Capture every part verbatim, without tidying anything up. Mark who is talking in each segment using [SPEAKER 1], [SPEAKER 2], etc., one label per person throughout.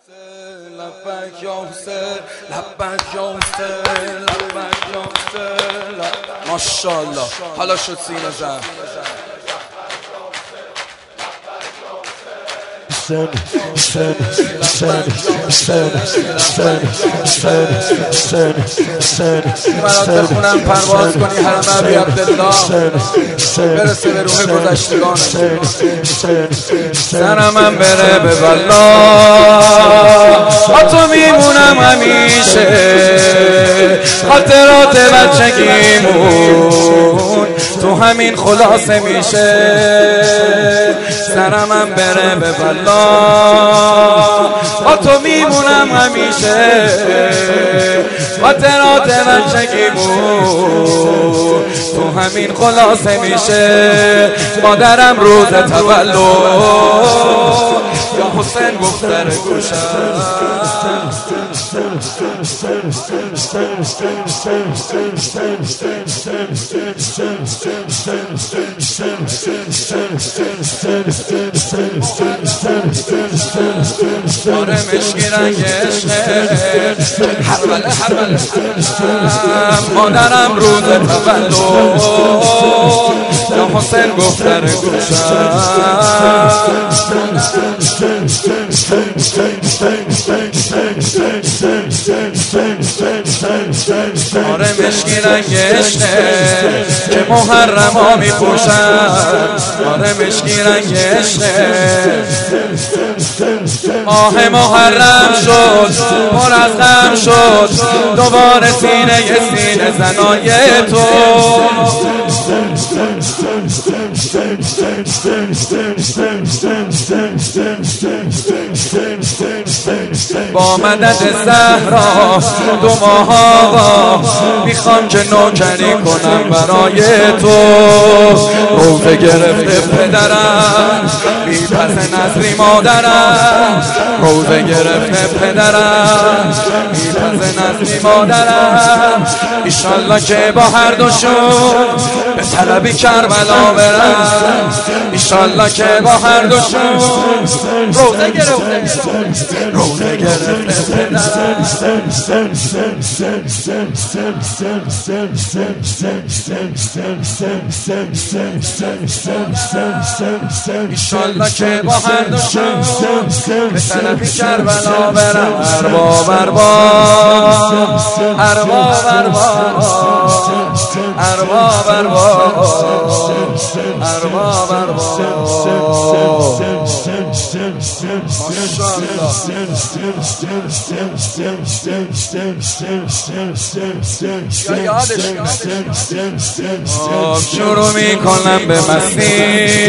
[SPEAKER 1] لبک یا حسین، لبک یا حسین، لبک یا حسین. ماشاءالله حالا شد سینه زن.
[SPEAKER 2] Sen, sen, sen, sen, sen, sen, sen, sen,
[SPEAKER 1] برات بخونم پرواز کنی حرم ابی عبدالله برسه به روح گذشتگان. سرمم بره به والله با تو میمونم همیشه، خاطرات بچگیمون تو همین خلاصه میشه. سرمم بره به والله با تو میمونم همیشه، خاطرات بچگیمون تو همین خلاصه میشه. مادرم روز تولد یا حسین گفت در گوشم آره مشکی رنگ عشقه هربله هربله. مادرم روز تولد یا حسین گفت در گوشم آره مشکی رنگ عشقه که محرما میپوشن. آره مشکی رنگ عشقه ماه محرم شد پر از غم شد دوباره سینه سینه زنای تو. با مدد زهرا دو ماه آقا میخوام که نوکری کنم برای تو. روزه گرفته پدرم بی پس نظری مادرم، روزه گرفته پدرم بی پس نظری مادرم. ایشالله که با هر دوشون به طلبی کربلا برم، ایشالله که با هر دوشون روزه گرفته روزه گرفته پدرم. ایشالله که با هر دوشون به طلبی کربلا برم. ارباب ارباب ارباب ارباب ارباب ارباب ارباب شروع میکنم به مستی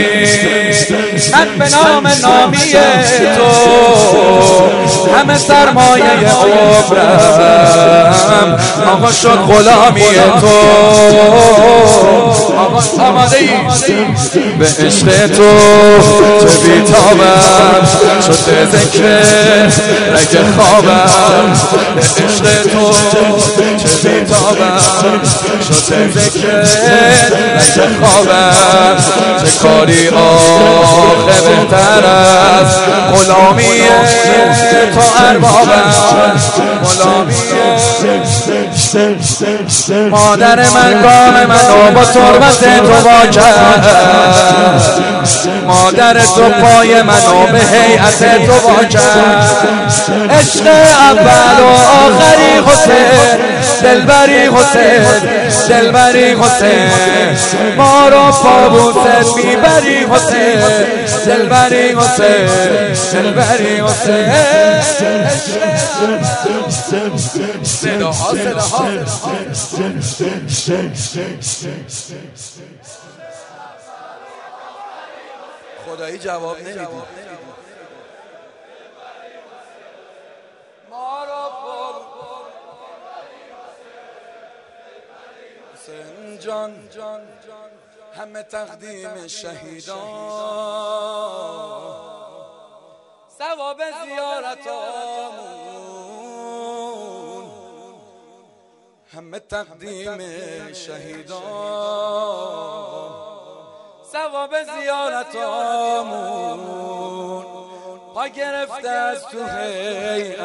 [SPEAKER 1] من به نام نامی تو، همه سرمایه عمرم آقا شد غلامی تو. آماده ای به عشق تو چه بیتابم شده ذکر رگ خوابم. به عشق تو چه بیتابم شده ذکر رگ خوابم. چه کاری آخه بهتر از غلامی تو اربابم، غلامی. مادر من گام منو با تربت تو وا کرد، مادر تو پای منو به هیئت تو وا کرد. عشق اول و آخری حسین، دلبری حسین، دلبری حسین. ما رو پابوست میبری حسین، دلبری حسین، دلبری حسین. صداها صداها خدایی جواب نمیدی. ما را حسین جان همه تقدیم شهیدان، ثواب زیارتامون همه تقدیم شهیدان، ثواب زیارتامون پا گرفته از تو هیئت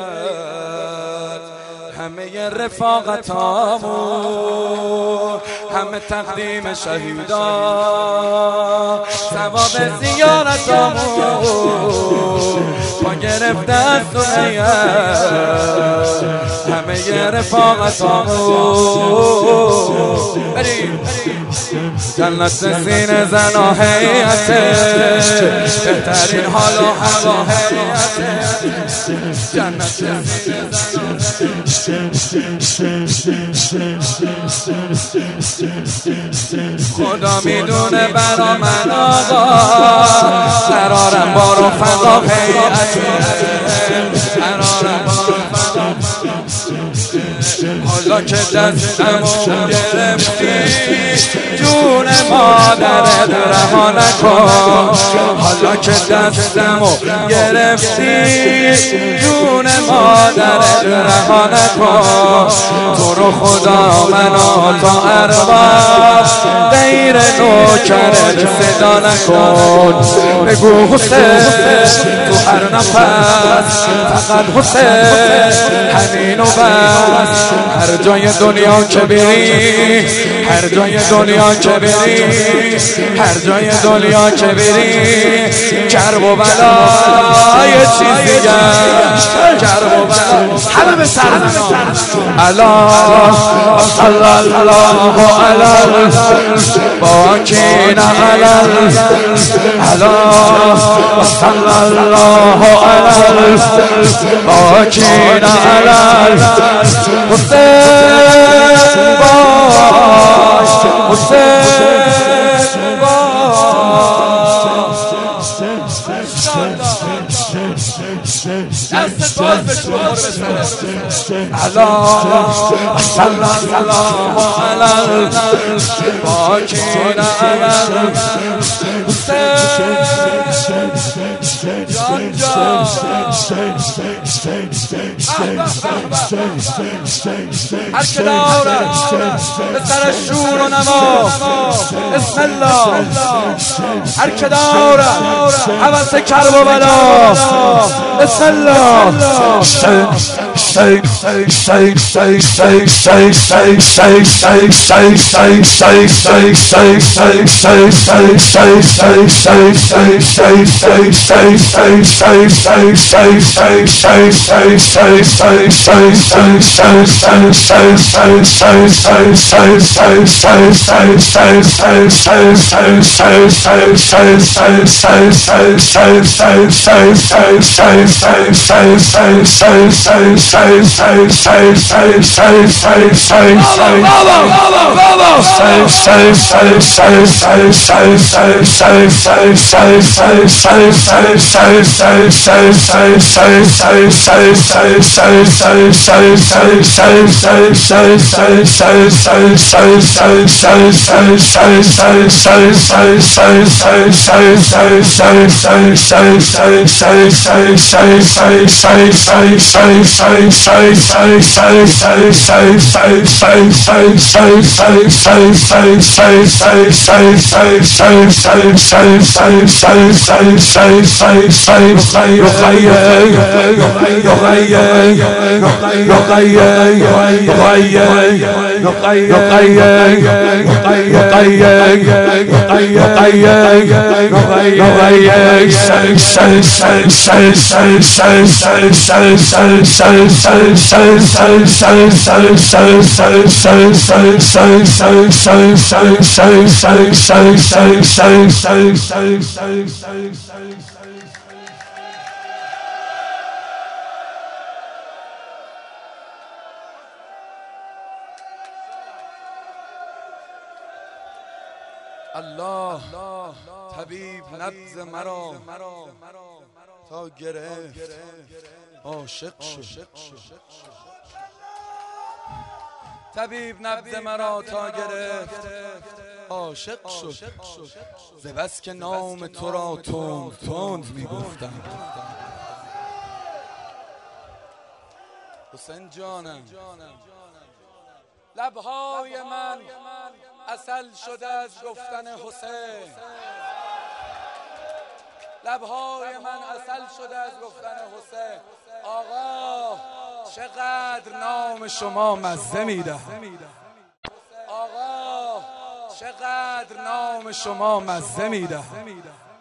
[SPEAKER 1] همه رفاقتامون، همه تقدیم شهیدا، ثواب زیارتامون. پا گرفته از تو هیئت همه رفاقتامون. بریم جنت سینه زن و هیئت، بهترین حال و هوا هیئت، جنت سینه خدا میدونه برا من آقا، قرارم با رفقا هیئت، قرارم با رفقا. حالا که دستمو گرفتی جون مادرت رها نکن، حالا که دستمو گرفتی جون مادرت رها نکن. تو رو خدا منو تا ارواح غیر نوکرت صدا نکن. بگو حسین تو هر نفس فقط حسین همین و بس. هر جای دنیا که بری، هر جای دنیا که بری، هر جای دنیا که بری، کرب و بلا یه چیزی گشت، کرب و بلا همه به سر بزن. الا صلی الله علی باکین علی، الا صلی الله علی باکین علی حسین باش، حسین باش. دست باز به شما رو بسنه. الا صلی الله علی باکین علی حسین جان جان. هر که دارد به سر شور و نما بسم الله، هر که دارد حوث کرب و بلا بسم الله. الله طبیب نبض مرا تا گرفت عاشق شد. طبیب نبض مرا تا گرفت عاشق شد. ز بس که نام تو را تند تند میگفتم. حسین جانم لبهای من عسل شده از گفتن حسین. لبهای من عسل شده از گفتن حسین. آقا چقدر نام شما مزه میده، آقا چقدر نام شما مزه میده.